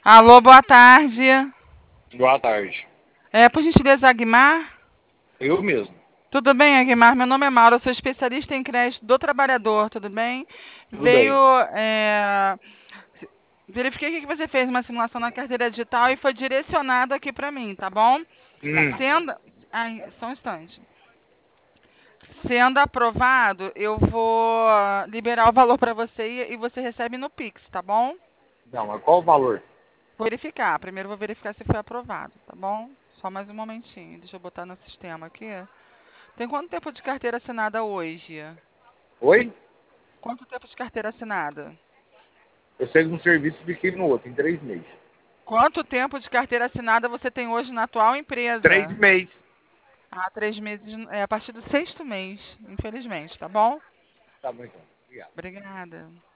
Alô, boa tarde. Boa tarde. Por gentileza, Aguimar? Eu mesmo. Tudo bem, Aguimar? Meu nome é Mauro, eu sou especialista em crédito do trabalhador, tudo bem? Tudo Veio. bem. é, Verifiquei aqui que você fez uma simulação na carteira digital e foi direcionado aqui para mim, tá bom? Hum, Sendo. Ai, só um instante. Sendo aprovado, eu vou liberar o valor para você e você recebe no Pix, tá bom? não, mas qual o valor? Vou verificar. Primeiro vou verificar se foi aprovado, tá bom? Só mais um momentinho. Deixa eu botar no sistema aqui. Tem quanto tempo de carteira assinada hoje? Oi? Quanto tempo de carteira assinada? Eu saí de um serviço e fiquei no outro, em 3 meses. Quanto tempo de carteira assinada você tem hoje na atual Três empresa? meses. Há 3 meses, a partir do sexto mês, infelizmente, tá bom? Tá bom então. Obrigado. Obrigada.